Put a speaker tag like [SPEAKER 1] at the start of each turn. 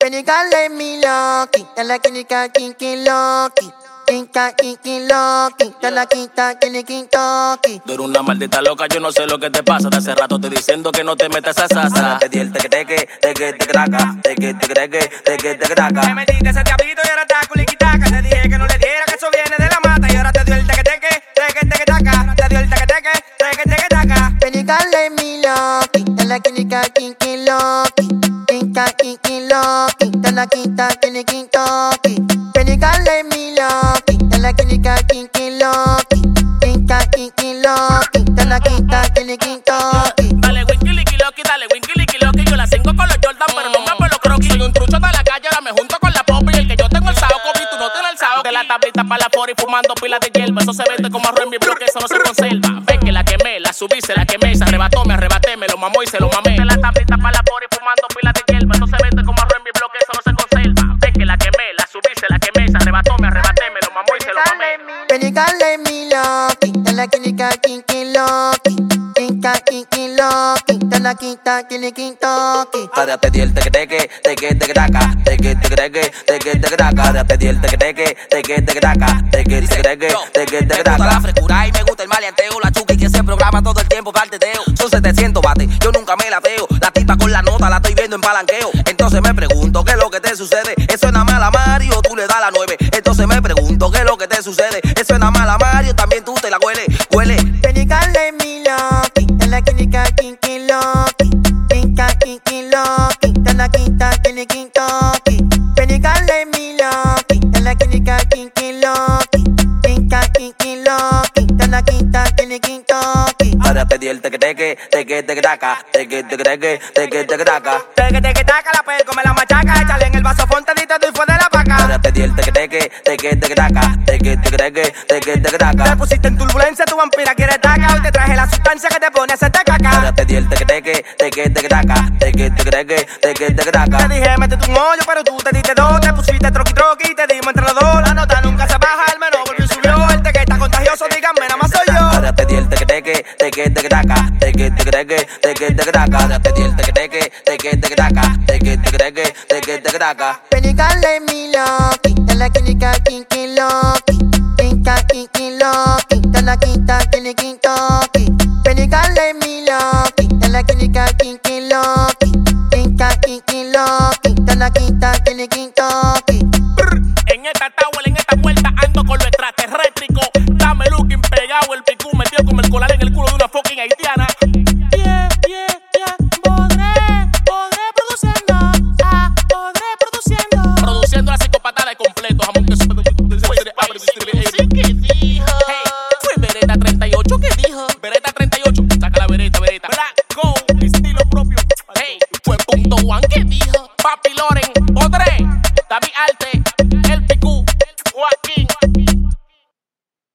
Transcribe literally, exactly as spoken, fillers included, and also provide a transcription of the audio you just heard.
[SPEAKER 1] Penicale mi loki, te la química kinky loki. Quinta, kinky loki, te la quinta, kinky kintoki.
[SPEAKER 2] Tú eres una maldita loca, yo no sé lo que te pasa. De hace rato estoy diciendo que no te metas a sasa. Te di el teque teque, teque teque taca, teque teque teque, teque teque taca.
[SPEAKER 3] Me metiste ese diablito y ahora está culiquitaca. Te dije que no le diera, que eso viene de la mata. Y ahora te dio el teque teque, teque teque taca. Te dio el teque teque, teque teque taca.
[SPEAKER 1] Penicale mi loki, te la química kinky loki. Quinta, kinky loki, te la quinta, kinky kintoki. Penicale mi loki, te la química kinky loki. Quinta, kinky loki, te la quinta, kinky kintoki.
[SPEAKER 2] Dale winky licky loki, dale winky licky loki. Yo la tengo con los Jordan, pero no me hago los croquis. Soy un trucho de la calle, ahora me junto con la pop. Y el que yo tengo el saoco, y tú no tienes el saoco. De la tablita para la fora y fumando pilas de hierba. Eso se vende como arroz en mi bloque, eso no se conserva. Ven que la quemé, la subí, se la quemé. Se arrebató, me arrebaté, me lo mamó y se lo mamé. De la tablita para la fora y fumando pilas de hierba. Eso se vende como arroz en mi bloque, eso no se conserva. Ven que la quemé, la subí, se la quemé. Se arrebató, me arrebaté, me lo mamó y se lo mamé.
[SPEAKER 1] Penicale mi loki, te la química kinky loki. Quinta, kinky loki, te la quinta, kinky kintoki.
[SPEAKER 2] Ahora te di el teque teque, teque teque taca, teque teque teque, teque teque taca. Ahora te di el teque teque, teque teque taca, teque teque teque, teque teque taca.
[SPEAKER 4] Me gusta la frescura y me gusta el maleanteo. La chuki que se programa todo el tiempo para el teteo. Son setecientos bates, yo nunca me lateo. La tipa con la nota la estoy viendo en palanqueo. Entonces me pregunto qué es lo que te sucede. Eso es nada más a Mario, tú le das la nueve. Entonces me pregunto qué es lo que te sucede. Eso es nada más a Mario, también tú te la huele, huele.
[SPEAKER 1] Penicale mi loki, te la química kinky loki. Quinta, kinky loki, te la quinta, kinky kintoki. Penicale mi loki, te la química kinky loki. Quinta, kinky loki, te la quinta, kinky kintoki.
[SPEAKER 2] Ahora te di el teque teque, teque teque taca, teque teque teque, teque teque taca.
[SPEAKER 3] Teque teque taca, la perco me la machaca. Échale en el vaso fonte, te doy fue de la paca.
[SPEAKER 2] Ahora te di el teque teque, teque teque taca, teque teque teque, teque teque taca.
[SPEAKER 3] Te pusiste en turbulencia, tu vampira quiere taca. Hoy te traje la sustancia que te pone a hacerte caca.
[SPEAKER 2] Ahora te di el teque teque, teque teque taca, teque teque teque, teque teque taca.
[SPEAKER 3] Te dije métete un hoyo, pero tú te diste dos. Te pusiste troqui troqui y te dimos entre los dos. La nota nunca se baja, el menor volvió y subió. El teque está contagioso, díganme, nada más soy yo.
[SPEAKER 2] Ahora te di el teque teque, teque teque taca, teque teque teque, teque teque taca. Ahora te di el teque teque, teque teque taca, teque teque teque, teque teque taca.
[SPEAKER 1] Penicale mi loki, te la química kinky loki. Quinta, kinky loki, te la quinta, kinky kintoki. Penicale mi loki, te la química kinky loki. Quinta, kinky loki, te la quinta, kinky kintoki.